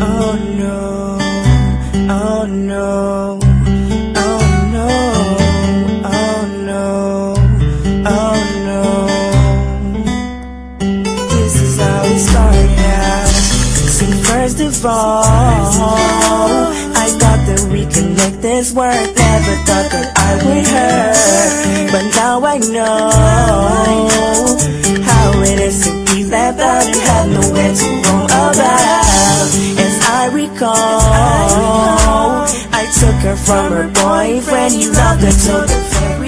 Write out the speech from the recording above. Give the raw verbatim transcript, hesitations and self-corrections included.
Oh no, oh no, oh no, oh no, oh no. This is how it started out. See, first of all, I thought that we could make this work. Never thought that I would hurt, but now I know how it is to be left out and have nowhere to roam about. As I recall, I took her from her boyfriend. He loved her till the